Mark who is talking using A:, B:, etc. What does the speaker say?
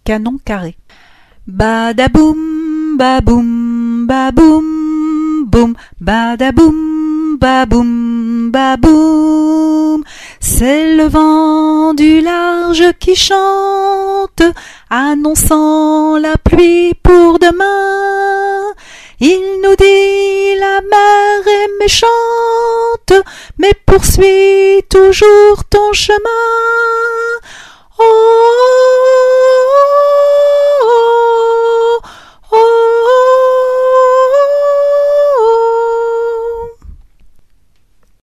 A: canon carré. Badaboum, baboum, baboum, boum, badaboum, baboum, baboum. C'est le vent du large qui chante, annonçant la pluie pour demain. Il nous dit la mer est méchante, mais poursuis toujours ton chemin. Oh,